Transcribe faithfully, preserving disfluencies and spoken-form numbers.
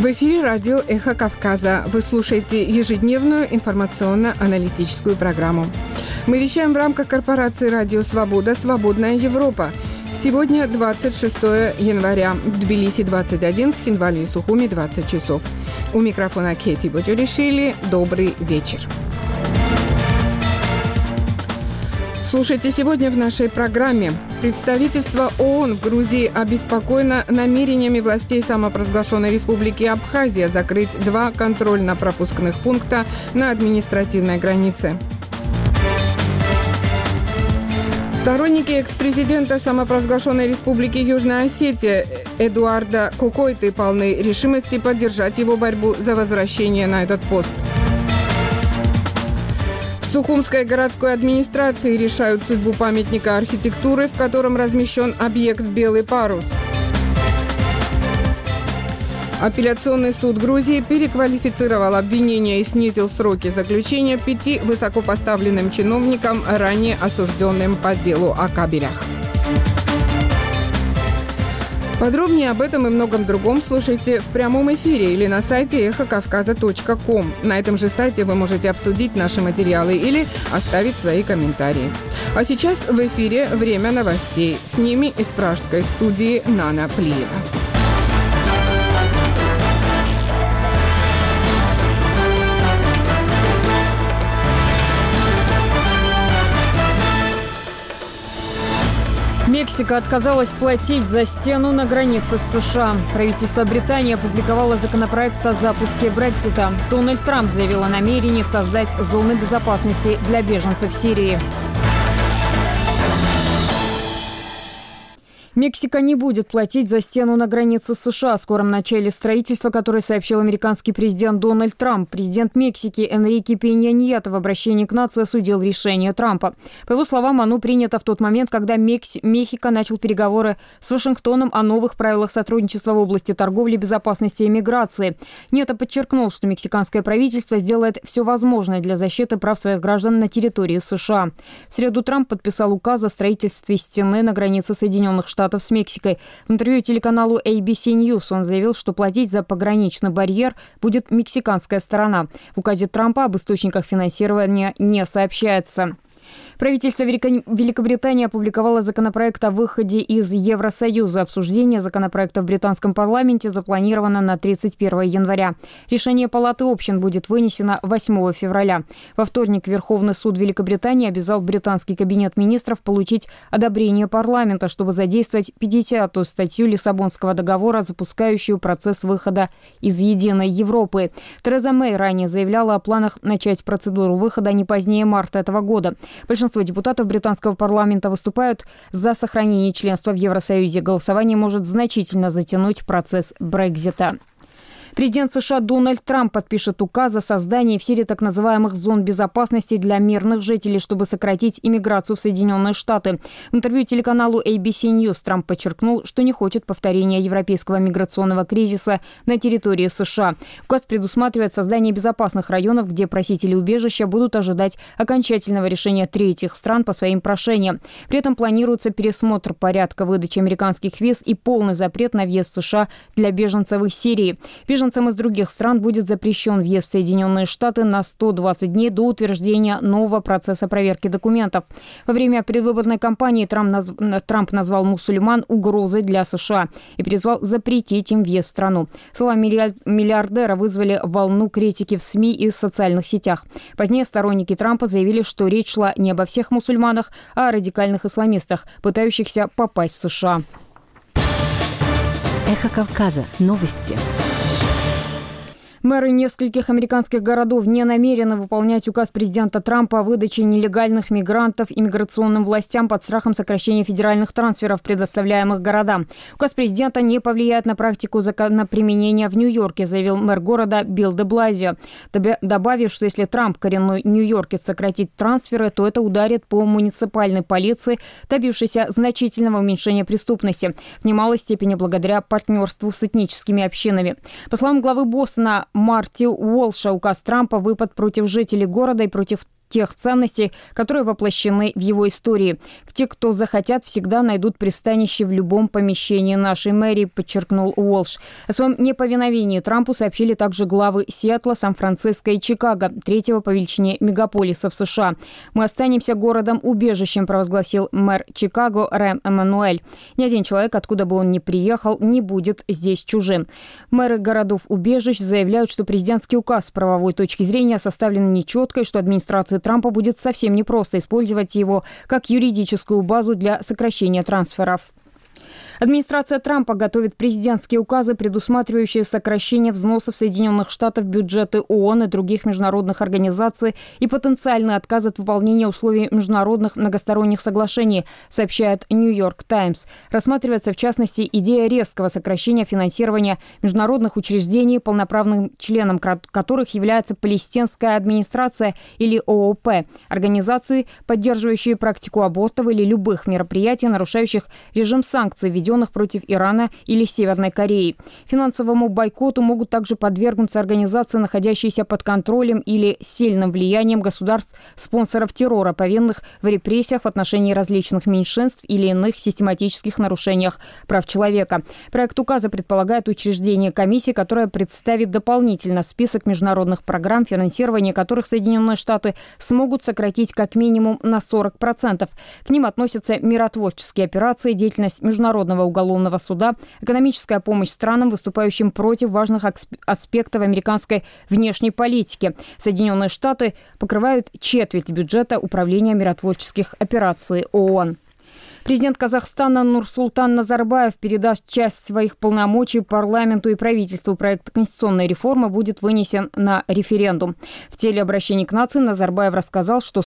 В эфире радио «Эхо Кавказа». Вы слушаете ежедневную информационно-аналитическую программу. Мы вещаем в рамках корпорации «Радио Свобода. Свободная Европа». Сегодня двадцать шестое января. В Тбилиси двадцать один, в Цхинвале и Сухуми двадцать часов. У микрофона Кэти Боджоришвили. Добрый вечер. Слушайте сегодня в нашей программе. Представительство ООН в Грузии обеспокоено намерениями властей самопровозглашенной республики Абхазия закрыть два контрольно-пропускных пункта на административной границе. Сторонники экс-президента самопровозглашенной республики Южная Осетия Эдуарда Кукойты полны решимости поддержать его борьбу за возвращение на этот пост. В Сухумской городской администрации решают судьбу памятника архитектуры, в котором размещен объект «Белый парус». Апелляционный суд Грузии переквалифицировал обвинения и снизил сроки заключения пяти высокопоставленным чиновникам, ранее осужденным по делу о кабелях. Подробнее об этом и многом другом слушайте в прямом эфире или на сайте эхо кавказа точка ком. На этом же сайте вы можете обсудить наши материалы или оставить свои комментарии. А сейчас в эфире время новостей. С ними из пражской студии Нана Плиева. Мексика отказалась платить за стену на границе с США. Правительство Британии опубликовало законопроект о запуске Брексита. Дональд Трамп заявил о намерении создать зоны безопасности для беженцев Сирии. Мексика не будет платить за стену на границе с США о скором начале строительства, которое сообщил американский президент Дональд Трамп. Президент Мексики Энрике Пенья Ньето в обращении к нации осудил решение Трампа. По его словам, оно принято в тот момент, когда Мекси... Мехико начал переговоры с Вашингтоном о новых правилах сотрудничества в области торговли, безопасности и миграции. Ньето подчеркнул, что мексиканское правительство сделает все возможное для защиты прав своих граждан на территории США. В среду Трамп подписал указ о строительстве стены на границе Соединенных Штатов с Мексикой. В интервью телеканалу эй би си News он заявил, что платить за пограничный барьер будет мексиканская сторона. В указе Трампа об источниках финансирования не сообщается. Правительство Великобритании опубликовало законопроект о выходе из Евросоюза. Обсуждение законопроекта в британском парламенте запланировано на тридцать первое января. Решение Палаты общин будет вынесено восьмого февраля. Во вторник Верховный суд Великобритании обязал британский кабинет министров получить одобрение парламента, чтобы задействовать пятидесятую статью Лиссабонского договора, запускающую процесс выхода из единой Европы. Тереза Мэй ранее заявляла о планах начать процедуру выхода не позднее марта этого года. Большинство депутатов британского парламента выступают за сохранение членства в Евросоюзе. Голосование может значительно затянуть процесс Брексита. Президент США Дональд Трамп подпишет указ о создании в Сирии так называемых зон безопасности для мирных жителей, чтобы сократить иммиграцию в Соединенные Штаты. В интервью телеканалу эй би си News Трамп подчеркнул, что не хочет повторения европейского миграционного кризиса на территории США. Указ предусматривает создание безопасных районов, где просители убежища будут ожидать окончательного решения третьих стран по своим прошениям. При этом планируется пересмотр порядка выдачи американских виз и полный запрет на въезд в США для беженцев из Сирии. Беженцам из других стран будет запрещен въезд в Соединенные Штаты на сто двадцать дней до утверждения нового процесса проверки документов. Во время предвыборной кампании Трамп, наз... Трамп назвал мусульман угрозой для США и призвал запретить им въезд в страну. Слова миллиардера вызвали волну критики в СМИ и социальных сетях. Позднее сторонники Трампа заявили, что речь шла не обо всех мусульманах, а о радикальных исламистах, пытающихся попасть в США. Эхо Кавказа. Новости. Мэры нескольких американских городов не намерены выполнять указ президента Трампа о выдаче нелегальных мигрантов иммиграционным властям под страхом сокращения федеральных трансферов, предоставляемых городам. Указ президента не повлияет на практику законоприменения в Нью-Йорке, заявил мэр города Билл де Блазио, добавив, что если Трамп, коренной нью-йоркец, сократит трансферы, то это ударит по муниципальной полиции, добившейся значительного уменьшения преступности, в немалой степени благодаря партнерству с этническими общинами. По словам главы Бостона Марти Уолша, указ Трампа – выпад против жителей города и против тех ценностей, которые воплощены в его истории. Те, кто захотят, всегда найдут пристанище в любом помещении нашей мэрии, подчеркнул Уолш. О своем неповиновении Трампу сообщили также главы Сиэтла, Сан-Франциско и Чикаго, третьего по величине мегаполиса в США. «Мы останемся городом-убежищем», провозгласил мэр Чикаго Рэм Эммануэль. «Ни один человек, откуда бы он ни приехал, не будет здесь чужим». Мэры городов-убежищ заявляют, что президентский указ с правовой точки зрения составлен нечетко и что администрация Трампа будет совсем непросто использовать его как юридическую базу для сокращения трансферов. Администрация Трампа готовит президентские указы, предусматривающие сокращение взносов Соединенных Штатов в бюджеты ООН и других международных организаций и потенциальный отказ от выполнения условий международных многосторонних соглашений, сообщает «Нью-Йорк Таймс». Рассматривается, в частности, идея резкого сокращения финансирования международных учреждений, полноправным членом которых является Палестинская администрация или ООП, организации, поддерживающие практику абортов или любых мероприятий, нарушающих режим санкций, введенных против Ирана или Северной Кореи. Финансовому бойкоту могут также подвергнуться организации, находящиеся под контролем или сильным влиянием государств-спонсоров террора, повинных в репрессиях в отношении различных меньшинств или иных систематических нарушениях прав человека. Проект указа предполагает учреждение комиссии, которая представит дополнительно список международных программ, финансирование которых Соединенные Штаты смогут сократить как минимум на сорок процентов. К ним относятся миротворческие операции, деятельность Международного уголовного суда, экономическая помощь странам, выступающим против важных аспектов американской внешней политики. Соединенные Штаты покрывают четверть бюджета Управления миротворческих операций ООН. Президент Казахстана Нурсултан Назарбаев передаст часть своих полномочий парламенту и правительству. Проект конституционной реформы будет вынесен на референдум. В телеобращении к нации Назарбаев рассказал, что